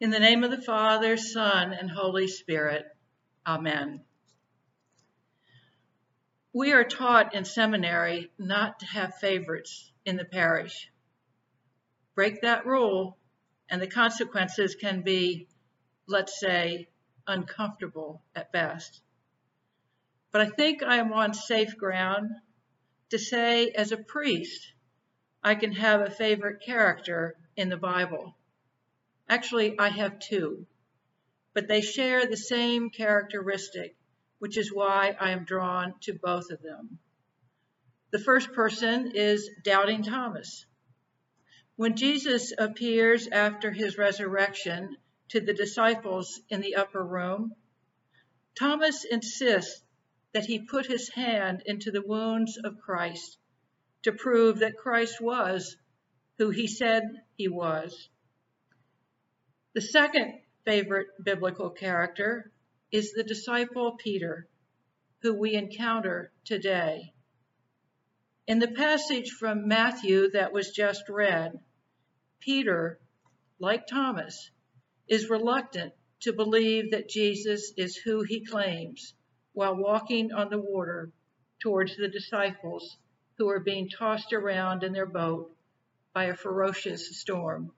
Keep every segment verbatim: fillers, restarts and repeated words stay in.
In the name of the Father, Son, and Holy Spirit. Amen. We are taught in seminary not to have favorites in the parish. Break that rule, and the consequences can be, let's say, uncomfortable at best. But I think I am on safe ground to say, as a priest, I can have a favorite character in the Bible. Actually, I have two, but they share the same characteristic, which is why I am drawn to both of them. The first person is Doubting Thomas. When Jesus appears after his resurrection to the disciples in the upper room, Thomas insists that he put his hand into the wounds of Christ to prove that Christ was who he said he was. The second favorite biblical character is the disciple Peter, who we encounter today. In the passage from Matthew that was just read, Peter, like Thomas, is reluctant to believe that Jesus is who he claims while walking on the water towards the disciples who are being tossed around in their boat by a ferocious storm.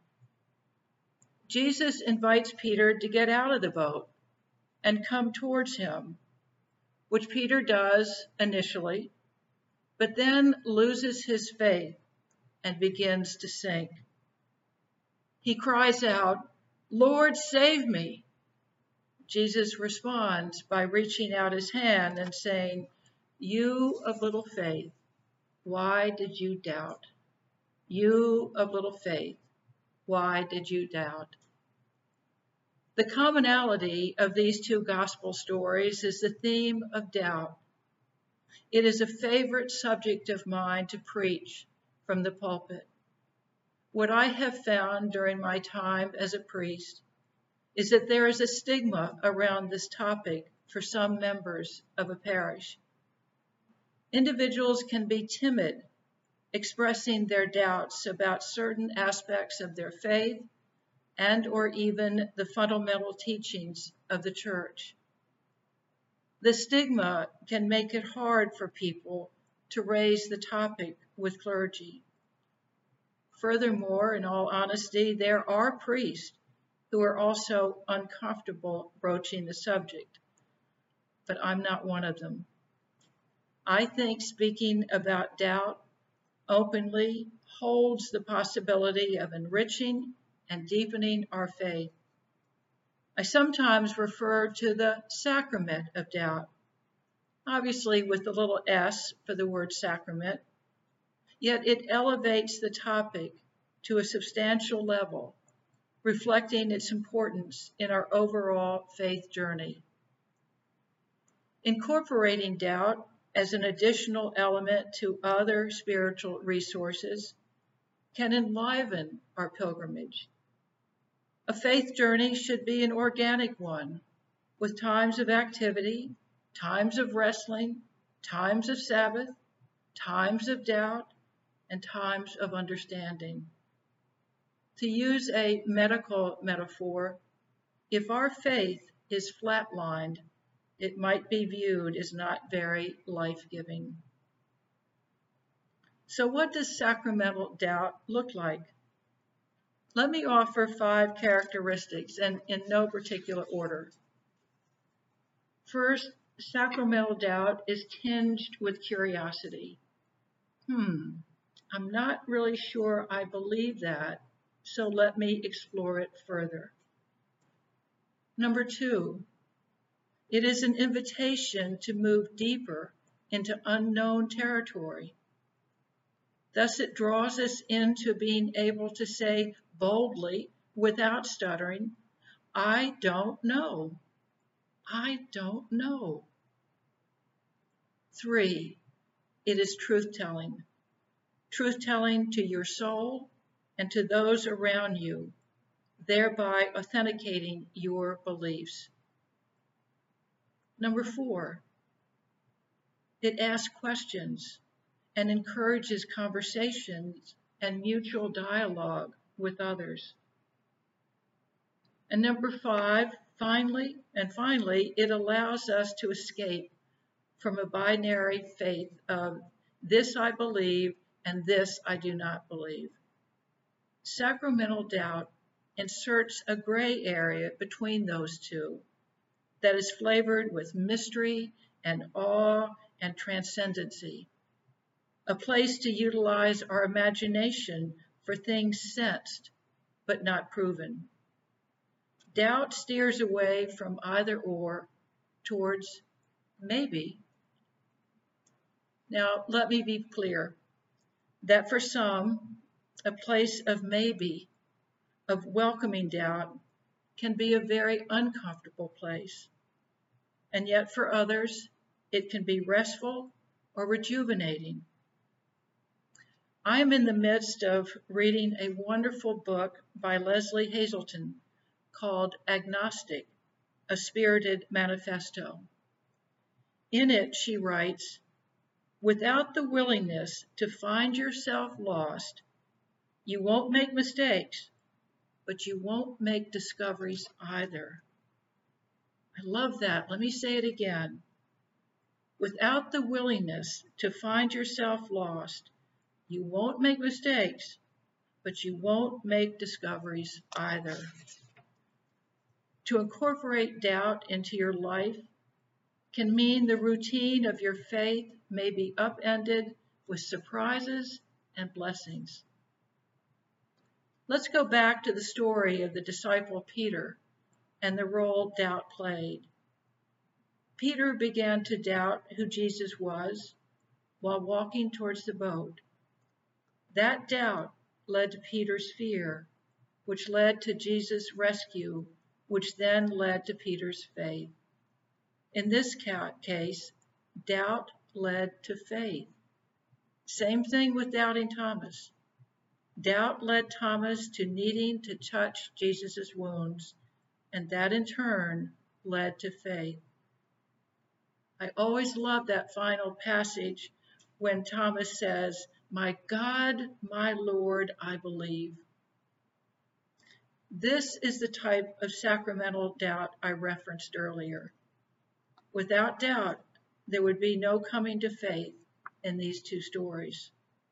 Jesus invites Peter to get out of the boat and come towards him, which Peter does initially, but then loses his faith and begins to sink. He cries out, "Lord, save me!" Jesus responds by reaching out his hand and saying, "You of little faith, why did you doubt? You of little faith, why did you doubt?" The commonality of these two gospel stories is the theme of doubt. It is a favorite subject of mine to preach from the pulpit. What I have found during my time as a priest is that there is a stigma around this topic for some members of a parish. Individuals can be timid, expressing their doubts about certain aspects of their faith and or even the fundamental teachings of the church. The stigma can make it hard for people to raise the topic with clergy. Furthermore, in all honesty, there are priests who are also uncomfortable broaching the subject, but I'm not one of them. I think speaking about doubt openly holds the possibility of enriching and deepening our faith. I sometimes refer to the sacrament of doubt, obviously with the little s for the word sacrament, yet it elevates the topic to a substantial level, reflecting its importance in our overall faith journey. Incorporating doubt as an additional element to other spiritual resources can enliven our pilgrimage. A faith journey should be an organic one, with times of activity, times of wrestling, times of Sabbath, times of doubt, and times of understanding. To use a medical metaphor, if our faith is flatlined, it might be viewed as not very life-giving. So what does sacramental doubt look like? Let me offer five characteristics, and in no particular order. First, sacramental doubt is tinged with curiosity. Hmm, I'm not really sure I believe that, so let me explore it further. Number two, it is an invitation to move deeper into unknown territory. Thus, it draws us into being able to say boldly, without stuttering, I don't know. I don't know. Three, it is truth-telling. Truth-telling to your soul and to those around you, thereby authenticating your beliefs. Number four, it asks questions and encourages conversations and mutual dialogue with others. And number five, finally, and finally, it allows us to escape from a binary faith of this I believe and this I do not believe. Sacramental doubt inserts a gray area between those two that is flavored with mystery and awe and transcendency, a place to utilize our imagination for things sensed but not proven. Doubt steers away from either or towards maybe. Now, let me be clear that for some, a place of maybe, of welcoming doubt, can be a very uncomfortable place. And yet for others, it can be restful or rejuvenating. I am in the midst of reading a wonderful book by Leslie Hazelton called Agnostic, A Spirited Manifesto. In it, she writes, without the willingness to find yourself lost, you won't make mistakes, but you won't make discoveries either. I love that. Let me say it again. Without the willingness to find yourself lost, you won't make mistakes, but you won't make discoveries either. To incorporate doubt into your life can mean the routine of your faith may be upended with surprises and blessings. Let's go back to the story of the disciple Peter and the role doubt played. Peter began to doubt who Jesus was while walking towards the boat. That doubt led to Peter's fear, which led to Jesus' rescue, which then led to Peter's faith. In this case, doubt led to faith. Same thing with doubting Thomas. Doubt led Thomas to needing to touch Jesus' wounds, and that in turn led to faith. I always love that final passage when Thomas says, "My God, my Lord, I believe." This is the type of sacramental doubt I referenced earlier. Without doubt, there would be no coming to faith in these two stories.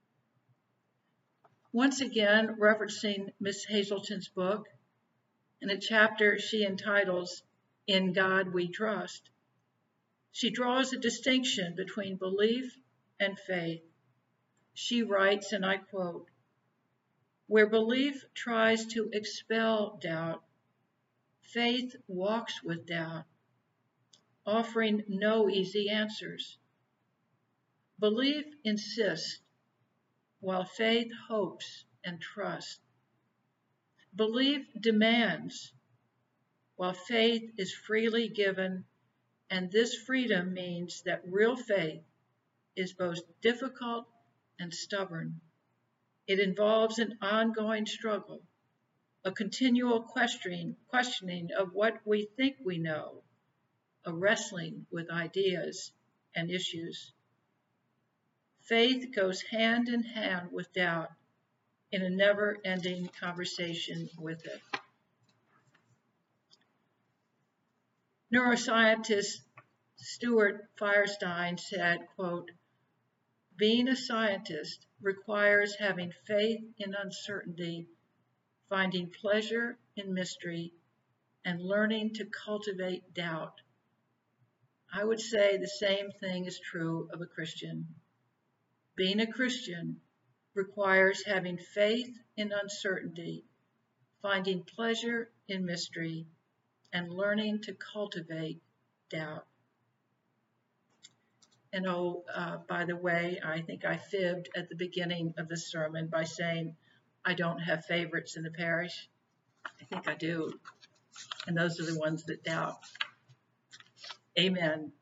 Once again, referencing Miss Hazelton's book, in a chapter she entitles, "In God We Trust," she draws a distinction between belief and faith. She writes, and I quote, "Where belief tries to expel doubt, faith walks with doubt, offering no easy answers. Belief insists, while faith hopes and trusts. Belief demands, while faith is freely given, and this freedom means that real faith is both difficult and stubborn. It involves an ongoing struggle, a continual questioning, questioning of what we think we know, a wrestling with ideas and issues. Faith goes hand in hand with doubt in a never-ending conversation with it." Neuroscientist Stuart Firestein said, quote, "Being a scientist requires having faith in uncertainty, finding pleasure in mystery, and learning to cultivate doubt." I would say the same thing is true of a Christian. Being a Christian requires having faith in uncertainty, finding pleasure in mystery, and learning to cultivate doubt. And oh, uh, by the way, I think I fibbed at the beginning of the sermon by saying I don't have favorites in the parish. I think I do. And those are the ones that doubt. Amen.